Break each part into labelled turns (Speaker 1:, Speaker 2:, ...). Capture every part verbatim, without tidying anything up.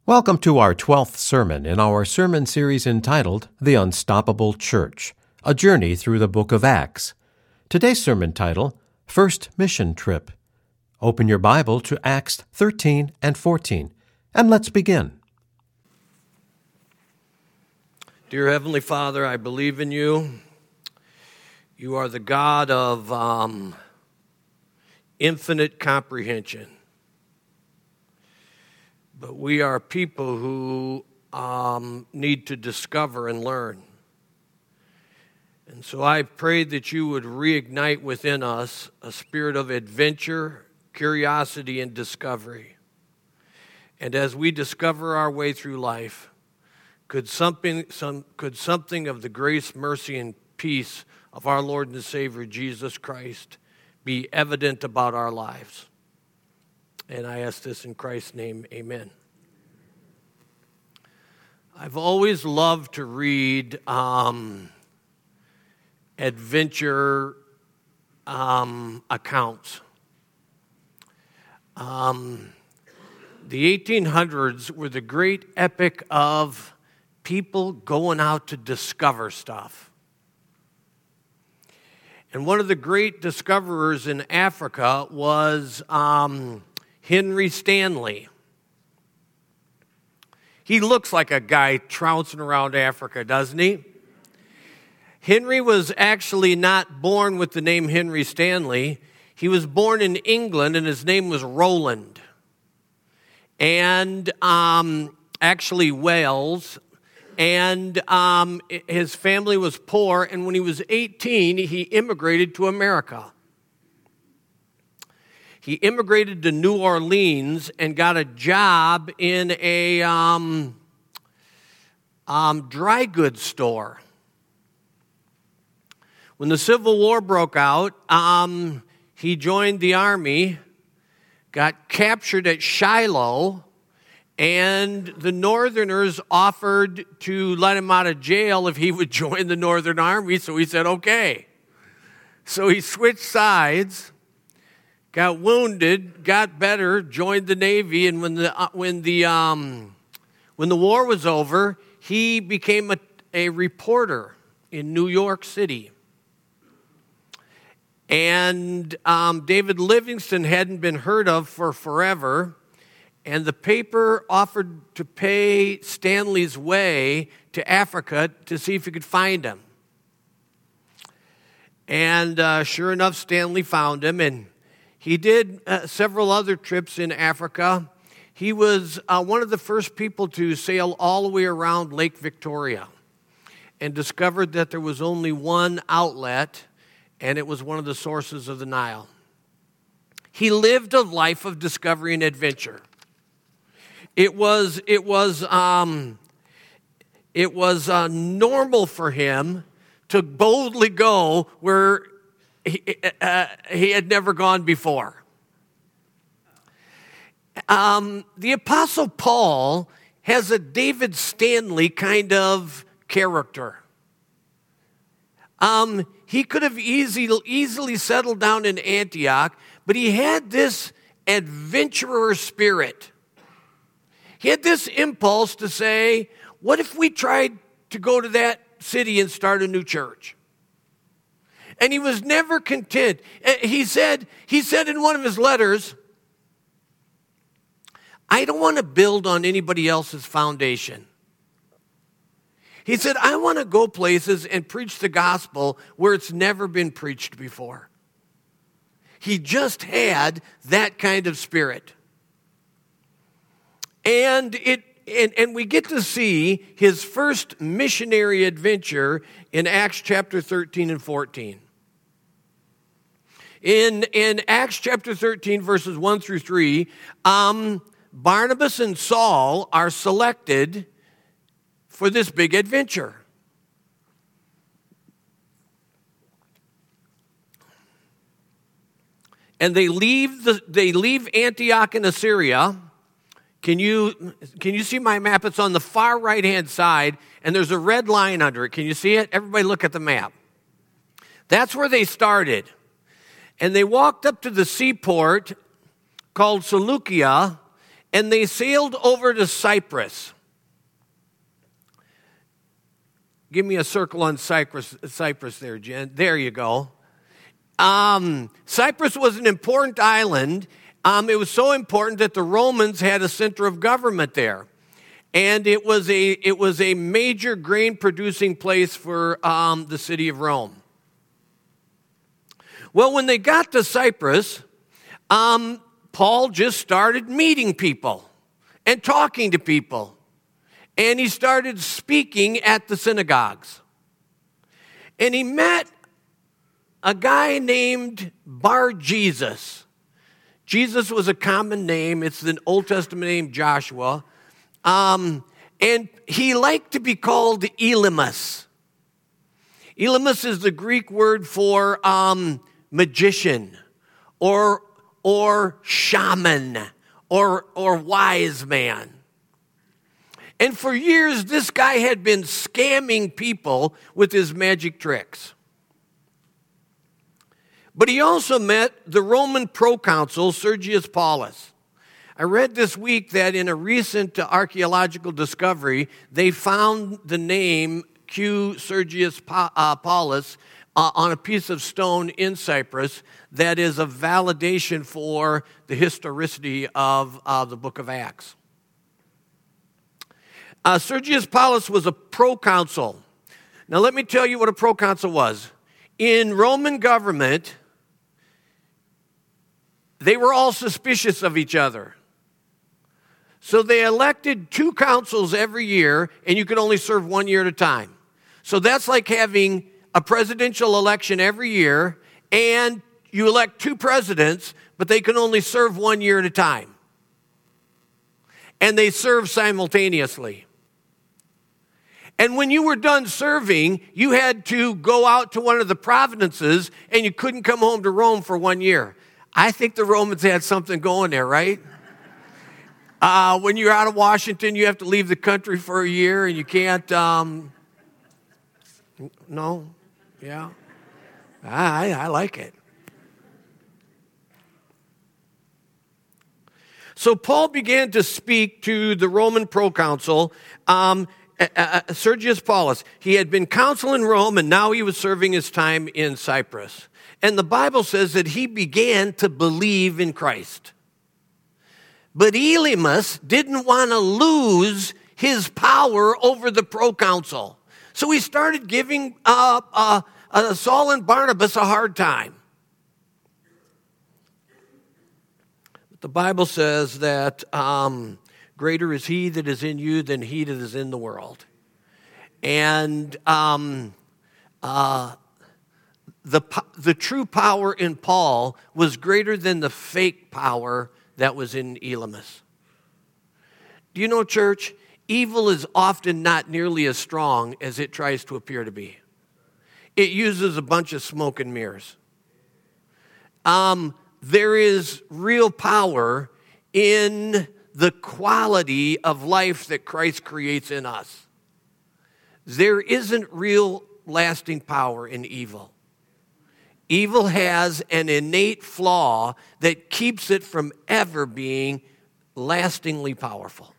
Speaker 1: Welcome to our twelfth sermon in our sermon series entitled The Unstoppable Church, a journey through the book of Acts. Today's sermon title, First Mission Trip. Open your Bible to Acts thirteen and fourteen, and let's begin.
Speaker 2: Dear Heavenly Father, I believe in you. You are the God of um, infinite comprehension. But we are people who um, need to discover and learn. And so I pray that you would reignite within us a spirit of adventure, curiosity, and discovery. And as we discover our way through life, could something, some, could something of the grace, mercy, and peace of our Lord and Savior Jesus Christ be evident about our lives? And I ask this in Christ's name, amen. I've always loved to read um, adventure um, accounts. Um, the eighteen hundreds were the great epic of people going out to discover stuff. And one of the great discoverers in Africa was um, Henry Stanley. He looks like a guy trouncing around Africa, doesn't he? Henry was actually not born with the name Henry Stanley. He was born in England, and his name was Roland. And um, actually Wales. And um, his family was poor, and when he was eighteen, he immigrated to America. He immigrated to New Orleans and got a job in a um, um, dry goods store. When the Civil War broke out, um, he joined the army, got captured at Shiloh, and the Northerners offered to let him out of jail if he would join the Northern Army, so he said, okay. So he switched sides, got wounded, got better, joined the Navy, and when the uh, when the um, when the war was over, he became a, a reporter in New York City. And um, David Livingstone hadn't been heard of for forever, and the paper offered to pay Stanley's way to Africa to see if he could find him. And uh, sure enough, Stanley found him, and he did uh, several other trips in Africa. He was uh, one of the first people to sail all the way around Lake Victoria and discovered that there was only one outlet, and it was one of the sources of the Nile. He lived a life of discovery and adventure. It was it was um, it was uh, normal for him to boldly go where He, uh, he had never gone before. Um, the Apostle Paul has a David Stanley kind of character. Um, he could have easy, easily settled down in Antioch, but he had this adventurer spirit. He had this impulse to say, what if we tried to go to that city and start a new church? And he was never content. He said, he said in one of his letters, I don't want to build on anybody else's foundation. He said, I want to go places and preach the gospel where it's never been preached before. He just had that kind of spirit. And it and, and we get to see his first missionary adventure in Acts chapter thirteen and fourteen. In, in Acts chapter thirteen, verses one through three, um, Barnabas and Saul are selected for this big adventure. And they leave the they leave Antioch in Assyria. Can you can you see my map? It's on the far right-hand side, and there's a red line under it. Can you see it? Everybody look at the map. That's where they started. And they walked up to the seaport called Seleucia, and they sailed over to Cyprus. Give me a circle on Cyprus, Cyprus there, Jen. There you go. Um, Cyprus was an important island. Um, it was so important that the Romans had a center of government there. And it was a, it was a major grain-producing place for um, the city of Rome. Well, when they got to Cyprus, um, Paul just started meeting people and talking to people. And he started speaking at the synagogues. And he met a guy named Bar Jesus. Jesus was a common name. It's the Old Testament name Joshua. Um, and he liked to be called Elymas. Elymas is the Greek word for um, magician or, or shaman or, or wise man. And for years, this guy had been scamming people with his magic tricks. But he also met the Roman proconsul, Sergius Paulus. I read this week that in a recent archaeological discovery, they found the name Q. Sergius Paulus uh, on a piece of stone in Cyprus that is a validation for the historicity of uh, the book of Acts. Uh, Sergius Paulus was a proconsul. Now let me tell you what a proconsul was. In Roman government, they were all suspicious of each other. So they elected two consuls every year, and you could only serve one year at a time. So that's like having a presidential election every year, and you elect two presidents, but they can only serve one year at a time. And they serve simultaneously. And when you were done serving, you had to go out to one of the provinces, and you couldn't come home to Rome for one year. I think the Romans had something going there, right? Uh, when you're out of Washington, you have to leave the country for a year, and you can't, um, no? Yeah? I, I like it. So Paul began to speak to the Roman proconsul, um, uh, uh, Sergius Paulus. He had been consul in Rome, and now he was serving his time in Cyprus. And the Bible says that he began to believe in Christ. But Elymas didn't want to lose his power over the proconsul. So he started giving uh, uh, uh, Saul and Barnabas a hard time. But the Bible says that um, greater is he that is in you than he that is in the world. And um, uh, the, the true power in Paul was greater than the fake power that was in Elymas. Do you know, church, evil is often not nearly as strong as it tries to appear to be. It uses a bunch of smoke and mirrors. Um, there is real power in the quality of life that Christ creates in us. There isn't real lasting power in evil. Evil has an innate flaw that keeps it from ever being lastingly powerful.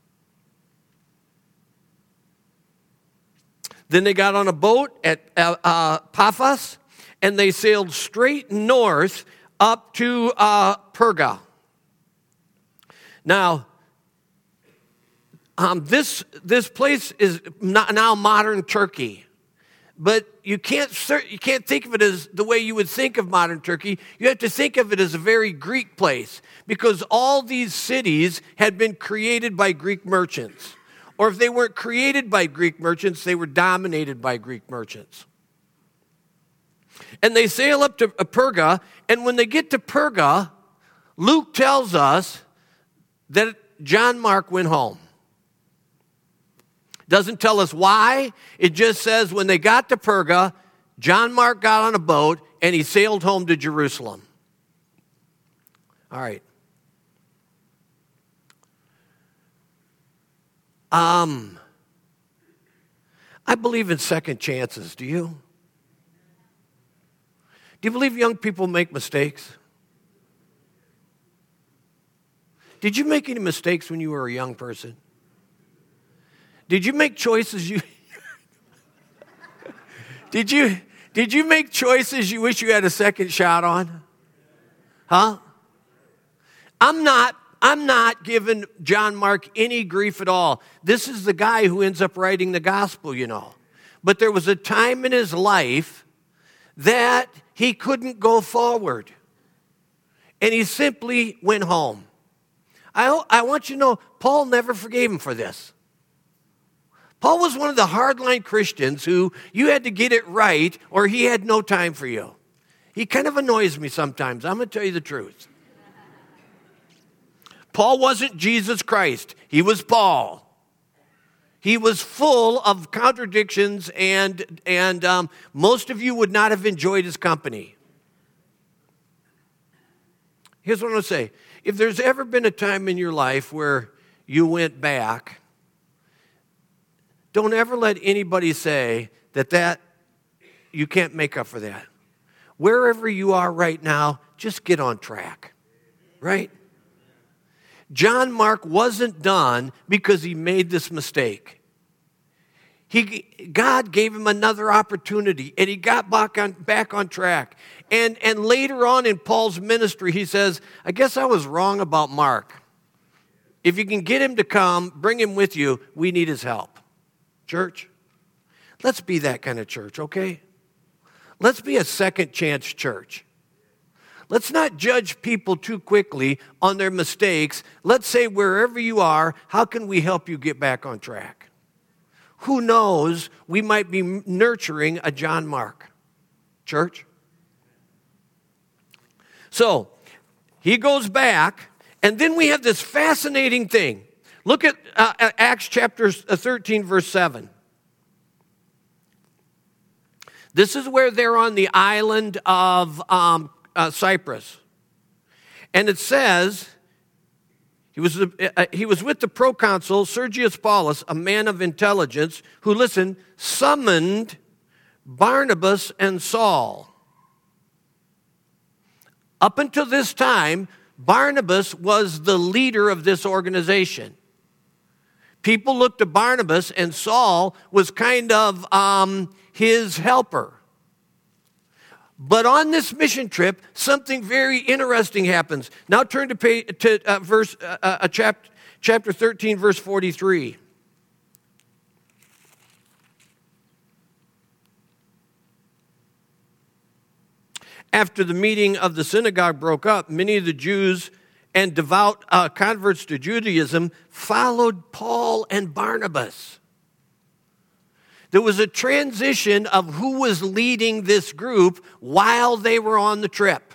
Speaker 2: Then they got on a boat at uh, uh, Paphos, and they sailed straight north up to uh, Perga. Now, um, this, this place is not now modern Turkey. But you can't, you can't think of it as the way you would think of modern Turkey. You have to think of it as a very Greek place, because all these cities had been created by Greek merchants. Or if they weren't created by Greek merchants, they were dominated by Greek merchants. And they sail up to Perga, and when they get to Perga, Luke tells us that John Mark went home. Doesn't tell us why. It just says when they got to Perga, John Mark got on a boat and he sailed home to Jerusalem. All right. Um, I believe in second chances. Do you? Do you believe young people make mistakes? Did you make any mistakes when you were a young person? Did you make choices you Did you did you make choices you wish you had a second shot on? Huh? I'm not I'm not giving John Mark any grief at all. This is the guy who ends up writing the gospel, you know. But there was a time in his life that he couldn't go forward. And he simply went home. I, I want you to know, Paul never forgave him for this. Paul was one of the hardline Christians who you had to get it right or he had no time for you. He kind of annoys me sometimes. I'm going to tell you the truth. Paul wasn't Jesus Christ. He was Paul. He was full of contradictions, and, and um, most of you would not have enjoyed his company. Here's what I'm going to say. If there's ever been a time in your life where you went back, don't ever let anybody say that, that you can't make up for that. Wherever you are right now, just get on track, right? John Mark wasn't done because he made this mistake. He, God gave him another opportunity, and he got back on, back on track. And, and later on in Paul's ministry, he says, I guess I was wrong about Mark. If you can get him to come, bring him with you, we need his help. Church, let's be that kind of church, okay? Let's be a second chance church. Let's not judge people too quickly on their mistakes. Let's say wherever you are, how can we help you get back on track? Who knows, we might be nurturing a John Mark. Church? So, he goes back, and then we have this fascinating thing. Look at uh, Acts chapter thirteen, verse seven. This is where they're on the island of um, uh, Cyprus. And it says, he was, uh, he was with the proconsul Sergius Paulus, a man of intelligence, who, listen, summoned Barnabas and Saul. Up until this time, Barnabas was the leader of this organization. People looked to Barnabas, and Saul was kind of um, his helper. But on this mission trip, something very interesting happens. Now turn to, pay, to uh, verse uh, uh, chapter, chapter thirteen, verse forty-three. After the meeting of the synagogue broke up, many of the Jews and devout uh, converts to Judaism followed Paul and Barnabas. There was a transition of who was leading this group while they were on the trip.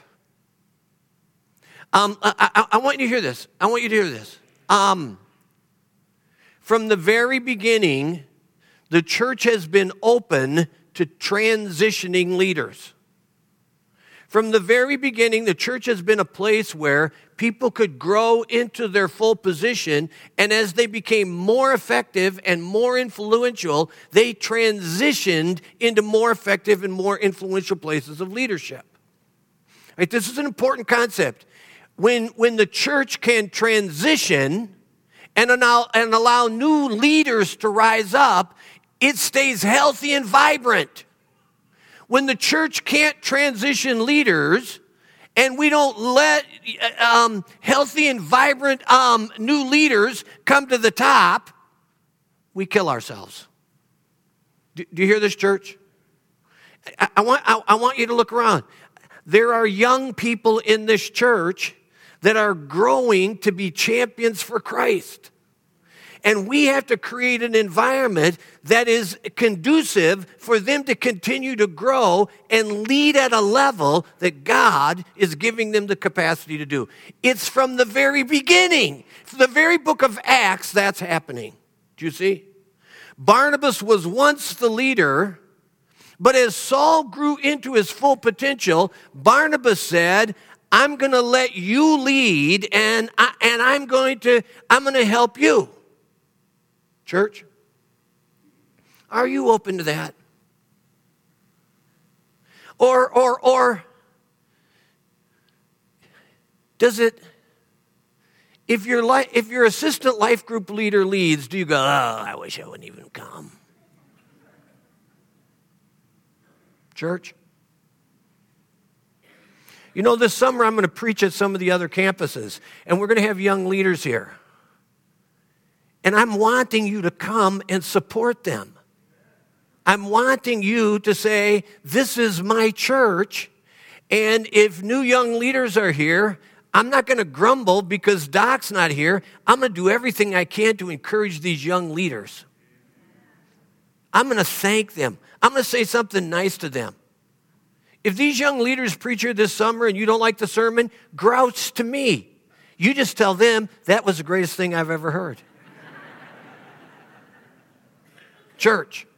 Speaker 2: Um, I, I, I want you to hear this. I want you to hear this. Um, from the very beginning, the church has been open to transitioning leaders. From the very beginning, the church has been a place where people could grow into their full position, and as they became more effective and more influential, they transitioned into more effective and more influential places of leadership. Right, this is an important concept. When, when the church can transition and allow, and allow new leaders to rise up, it stays healthy and vibrant. When the church can't transition leaders and we don't let um, healthy and vibrant um, new leaders come to the top, we kill ourselves. Do, do you hear this, church? I, I, want, I, I want you to look around. There are young people in this church that are growing to be champions for Christ. And we have to create an environment that is conducive for them to continue to grow and lead at a level that God is giving them the capacity to do. It's from the very beginning. From the very book of Acts, that's happening. Do you see? Barnabas was once the leader, but as Saul grew into his full potential, Barnabas said, I'm going to let you lead, and, I, and I'm going to I'm going to help you. Church, are you open to that? Or, or, or does it, If your, li- if your assistant life group leader leads, do you go, oh, I wish I wouldn't even come? Church? You know, this summer I'm going to preach at some of the other campuses, and we're going to have young leaders here. And I'm wanting you to come and support them. I'm wanting you to say, this is my church, and if new young leaders are here, I'm not going to grumble because Doc's not here. I'm going to do everything I can to encourage these young leaders. I'm going to thank them. I'm going to say something nice to them. If these young leaders preach here this summer and you don't like the sermon, grouch to me. You just tell them, that was the greatest thing I've ever heard. Church.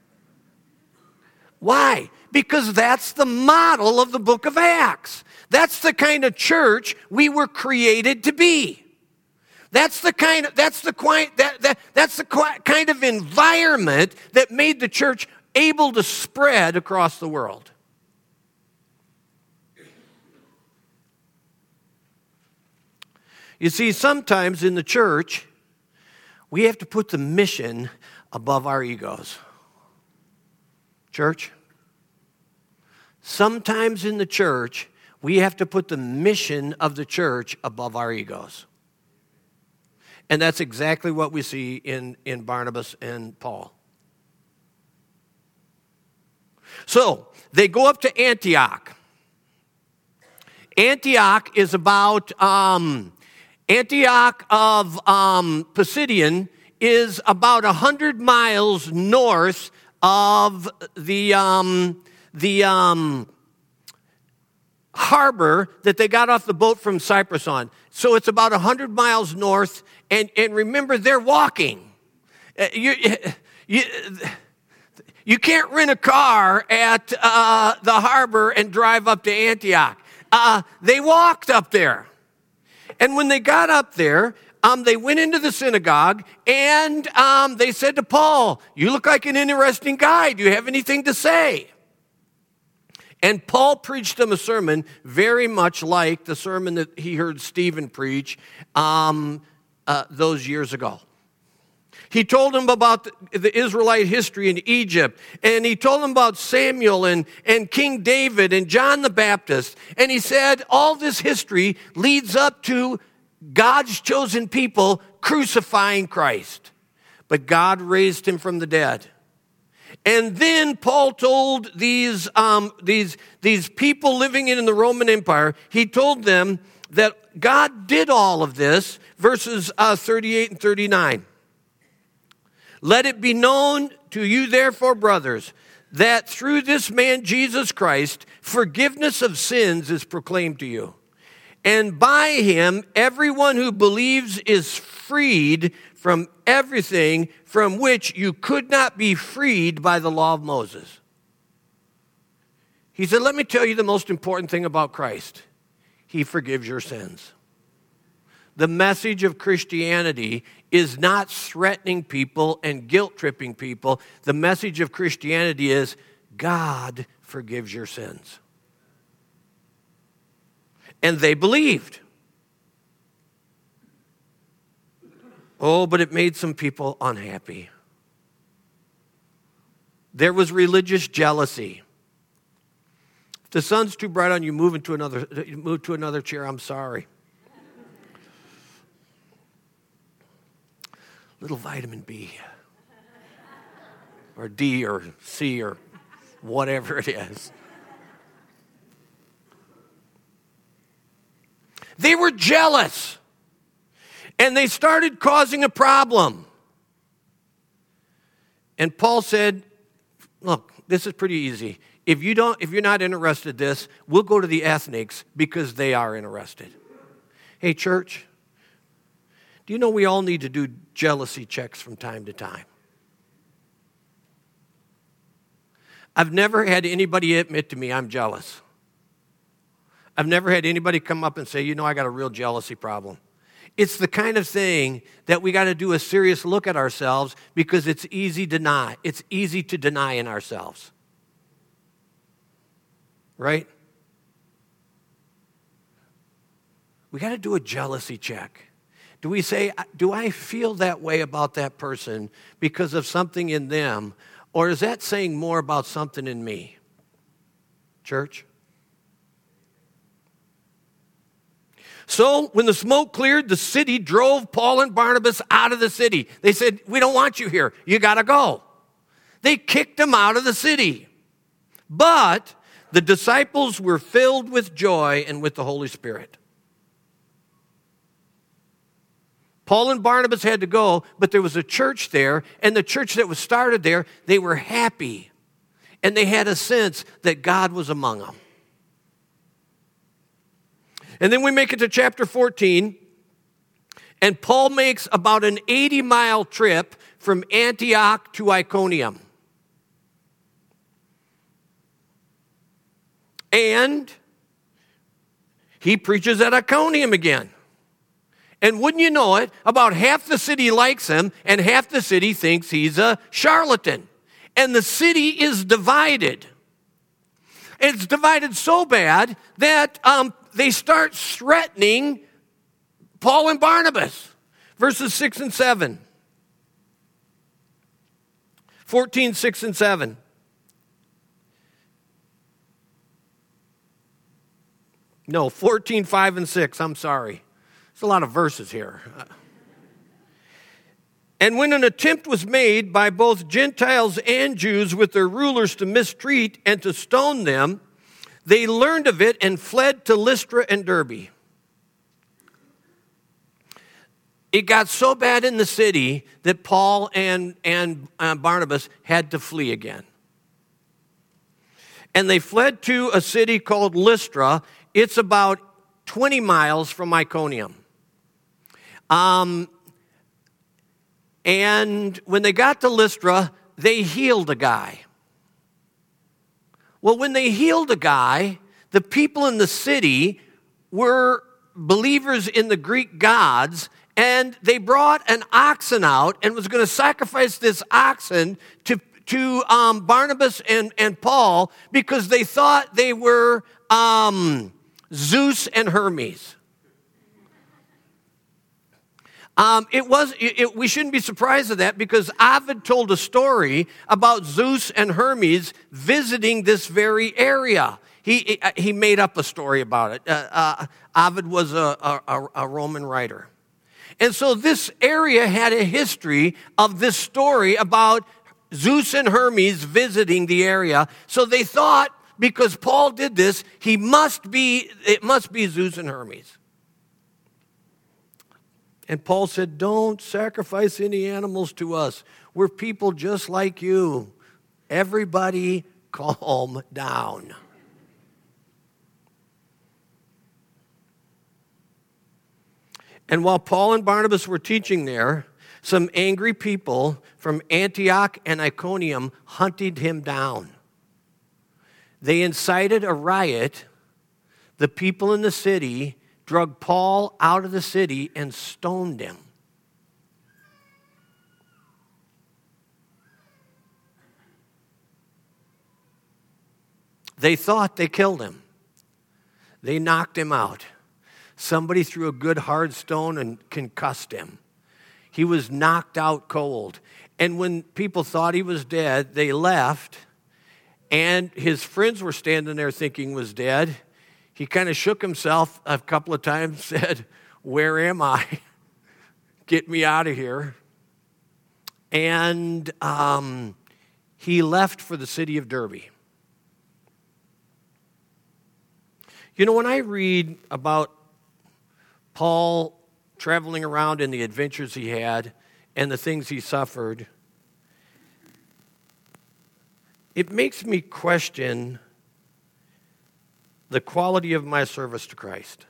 Speaker 2: Why? Because that's the model of the book of Acts. That's the kind of church we were created to be. That's the kind of that's the quiet that, that that's the kind of environment that made the church able to spread across the world. You see, sometimes in the church, we have to put the mission above our egos. Church, sometimes in the church, we have to put the mission of the church above our egos. And that's exactly what we see in, in Barnabas and Paul. So, they go up to Antioch. Antioch is about, um, Antioch of um, Pisidian is about one hundred miles north of the, um, the um, harbor that they got off the boat from Cyprus on. So it's about one hundred miles north, and, and remember, they're walking. Uh, you, you, you can't rent a car at uh, the harbor and drive up to Antioch. Uh, they walked up there. And when they got up there, um, they went into the synagogue, and um, they said to Paul, you look like an interesting guy. Do you have anything to say? And Paul preached them a sermon very much like the sermon that he heard Stephen preach um, uh, those years ago. He told them about the, the Israelite history in Egypt, and he told them about Samuel and, and King David and John the Baptist. And he said all this history leads up to God's chosen people crucifying Christ. But God raised him from the dead. And then Paul told these, um, these, these people living in the Roman Empire, he told them that God did all of this, verses uh, thirty-eight and thirty-nine. Let it be known to you, therefore, brothers, that through this man, Jesus Christ, forgiveness of sins is proclaimed to you. And by him, everyone who believes is freed from everything from which you could not be freed by the law of Moses. He said, let me tell you the most important thing about Christ. He forgives your sins. The message of Christianity is not threatening people and guilt-tripping people. The message of Christianity is God forgives your sins. And they believed. Oh, but it made some people unhappy. There was religious jealousy. If the sun's too bright on you, move into another, move to another chair. I'm sorry. Little vitamin B or D or C or whatever it is. They were jealous, and they started causing a problem. And Paul said, look, this is pretty easy. If you don't, if you're not interested in this, we'll go to the ethnics because they are interested. Hey, church, do you know we all need to do jealousy checks from time to time? I've never had anybody admit to me I'm jealous. I've never had anybody come up and say, you know, I got a real jealousy problem. It's the kind of thing that we got to do a serious look at ourselves because it's easy to deny. It's easy to deny in ourselves. Right? We got to do a jealousy check. Do we say, do I feel that way about that person because of something in them? Or is that saying more about something in me? Church? So when the smoke cleared, the city drove Paul and Barnabas out of the city. They said, we don't want you here. You got to go. They kicked them out of the city. But the disciples were filled with joy and with the Holy Spirit. Paul and Barnabas had to go, but there was a church there, and the church that was started there, they were happy. And they had a sense that God was among them. And then we make it to chapter fourteen, and Paul makes about an eighty-mile trip from Antioch to Iconium. And he preaches at Iconium again. And wouldn't you know it, about half the city likes him, and half the city thinks he's a charlatan. And the city is divided. It's divided so bad that um, they start threatening Paul and Barnabas. Verses six and seven. fourteen, six and seven. No, fourteen, five and six, I'm sorry. There's a lot of verses here. And when an attempt was made by both Gentiles and Jews with their rulers to mistreat and to stone them, they learned of it and fled to Lystra and Derbe. It got so bad in the city that Paul and, and uh, Barnabas had to flee again. And they fled to a city called Lystra. It's about twenty miles from Iconium. Um, and when they got to Lystra, they healed a guy. Well, when they healed a guy, the people in the city were believers in the Greek gods, and they brought an oxen out and was going to sacrifice this oxen to, to um, Barnabas and, and Paul because they thought they were um, Zeus and Hermes. Um, it was. It, it, we shouldn't be surprised at that because Ovid told a story about Zeus and Hermes visiting this very area. He he made up a story about it. Uh, uh, Ovid was a, a, a Roman writer. And so this area had a history of this story about Zeus and Hermes visiting the area. So they thought because Paul did this, he must be, it must be Zeus and Hermes. And Paul said, don't sacrifice any animals to us. We're people just like you. Everybody calm down. And while Paul and Barnabas were teaching there, some angry people from Antioch and Iconium hunted him down. They incited a riot. The people in the city drug Paul out of the city and stoned him. They thought they killed him. They knocked him out. Somebody threw a good hard stone and concussed him. He was knocked out cold. And when people thought he was dead, they left. And his friends were standing there thinking he was dead. He kind of shook himself a couple of times, said, where am I? Get me out of here. And um, he left for the city of Derbe. You know, when I read about Paul traveling around and the adventures he had and the things he suffered, it makes me question the quality of my service to Christ.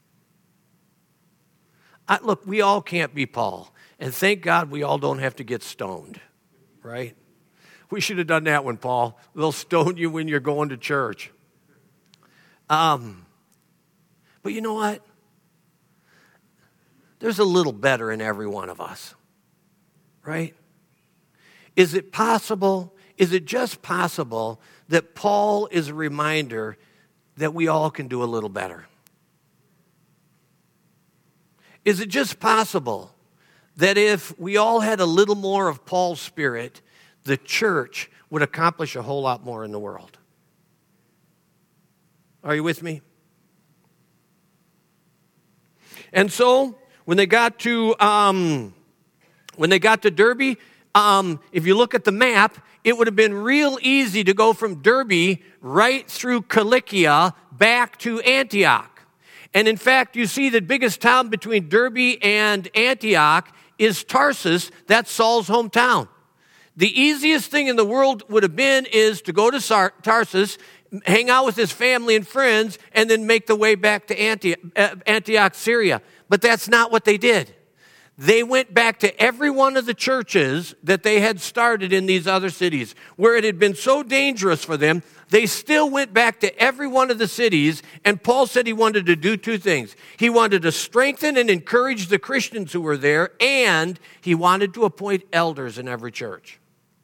Speaker 2: I, look, we all can't be Paul. And thank God we all don't have to get stoned, right? We should have done that one, Paul. They'll stone you when you're going to church. Um, but you know what? There's a little better in every one of us, right? Is it possible, is it just possible that Paul is a reminder that we all can do a little better? Is it just possible that if we all had a little more of Paul's spirit, the church would accomplish a whole lot more in the world? Are you with me? And so, when they got to um, when they got to Derbe, um, if you look at the map, it would have been real easy to go from Derbe right through Cilicia back to Antioch. And in fact, you see the biggest town between Derbe and Antioch is Tarsus. That's Saul's hometown. The easiest thing in the world would have been is to go to Tarsus, hang out with his family and friends, and then make the way back to Antioch, uh, Antioch, Syria. But that's not what they did. They went back to every one of the churches that they had started in these other cities, where it had been so dangerous for them. They still went back to every one of the cities, and Paul said he wanted to do two things. He wanted to strengthen and encourage the Christians who were there, and he wanted to appoint elders in every church.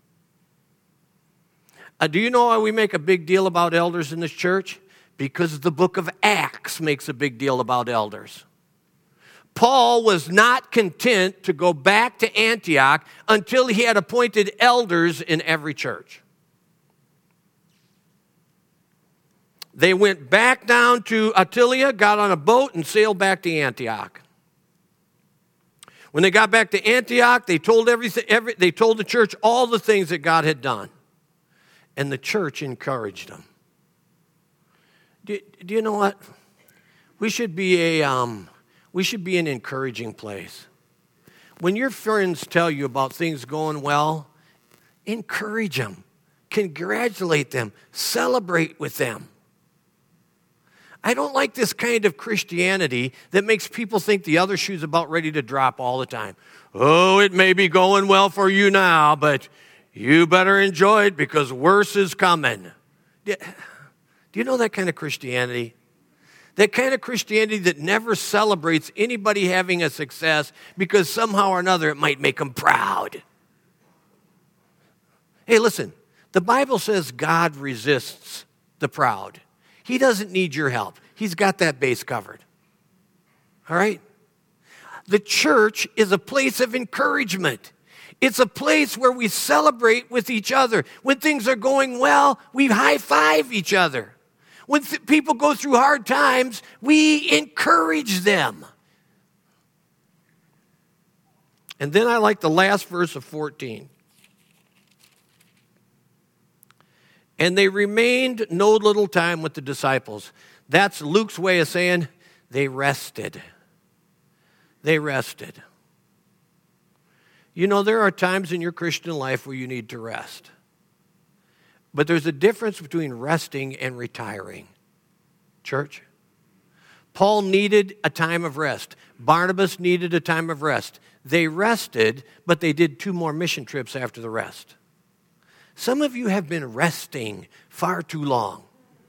Speaker 2: Uh, do you know why we make a big deal about elders in this church? Because the book of Acts makes a big deal about elders. Paul was not content to go back to Antioch until he had appointed elders in every church. They went back down to Attalia, got on a boat, and sailed back to Antioch. When they got back to Antioch, they told everything. Every, they told the church all the things that God had done, and the church encouraged them. Do, do you know what? We should be a um, we should be an encouraging place. When your friends tell you about things going well, encourage them, congratulate them, celebrate with them. I don't like this kind of Christianity that makes people think the other shoe's about ready to drop all the time. Oh, it may be going well for you now, but you better enjoy it because worse is coming. Do you know that kind of Christianity? That kind of Christianity that never celebrates anybody having a success because somehow or another it might make them proud. Hey, listen, the Bible says God resists the proud. He doesn't need your help. He's got that base covered. All right? The church is a place of encouragement. It's a place where we celebrate with each other. When things are going well, we high-five each other. When th- people go through hard times, we encourage them. And then I like the last verse of fourteen. And they remained no little time with the disciples. That's Luke's way of saying they rested. They rested. You know, there are times in your Christian life where you need to rest. But there's a difference between resting and retiring. Church? Paul needed a time of rest. Barnabas needed a time of rest. They rested, but they did two more mission trips after the rest. Some of you have been resting far too long.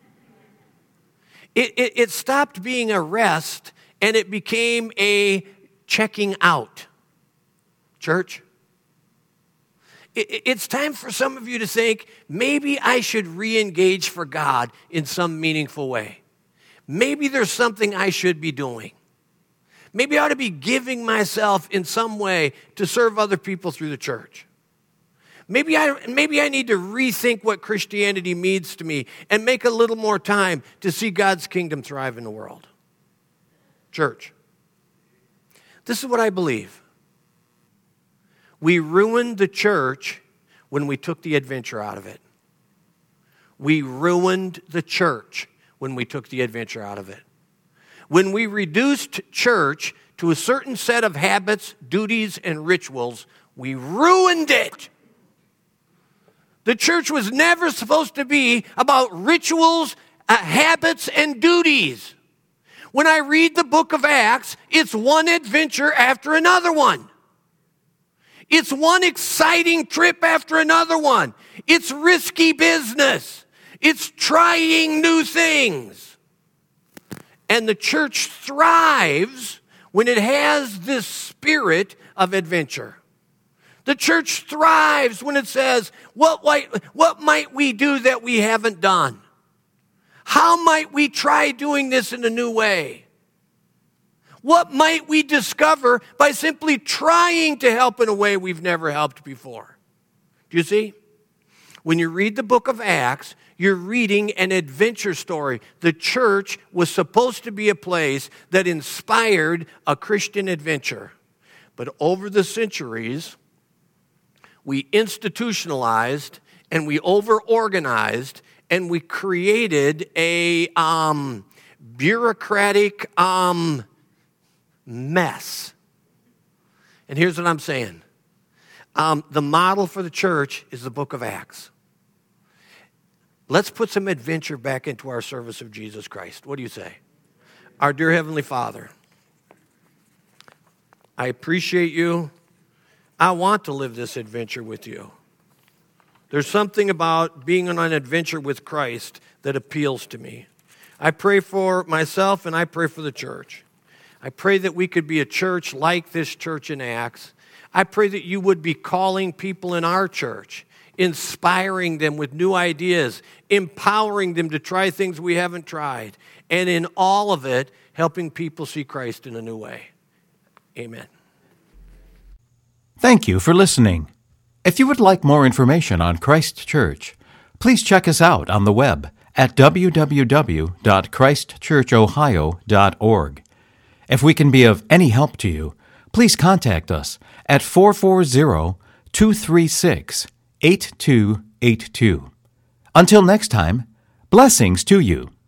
Speaker 2: It, it, it stopped being a rest and it became a checking out. Church, it, it's time for some of you to think, maybe I should re-engage for God in some meaningful way. Maybe there's something I should be doing. Maybe I ought to be giving myself in some way to serve other people through the church. Maybe I, maybe I need to rethink what Christianity means to me and make a little more time to see God's kingdom thrive in the world. Church, this is what I believe. We ruined the church when we took the adventure out of it. We ruined the church when we took the adventure out of it. When we reduced church to a certain set of habits, duties, and rituals, we ruined it. The church was never supposed to be about rituals, uh, habits, and duties. When I read the book of Acts, it's one adventure after another one. It's one exciting trip after another one. It's risky business. It's trying new things. And the church thrives when it has this spirit of adventure. The church thrives when it says, what might, what might we do that we haven't done? How might we try doing this in a new way? What might we discover by simply trying to help in a way we've never helped before? Do you see? When you read the book of Acts, you're reading an adventure story. The church was supposed to be a place that inspired a Christian adventure. But over the centuries, we institutionalized and we over-organized and we created a um, bureaucratic um, mess. And here's what I'm saying. Um, the model for the church is the book of Acts. Let's put some adventure back into our service of Jesus Christ. What do you say? Our dear Heavenly Father, I appreciate you. I want to live this adventure with you. There's something about being on an adventure with Christ that appeals to me. I pray for myself and I pray for the church. I pray that we could be a church like this church in Acts. I pray that you would be calling people in our church, inspiring them with new ideas, empowering them to try things we haven't tried, and in all of it, helping people see Christ in a new way. Amen.
Speaker 1: Thank you for listening. If you would like more information on Christ Church, please check us out on the web at w w w dot christ church ohio dot org. If we can be of any help to you, please contact us at four four zero, two three six, eight two eight two. Until next time, blessings to you.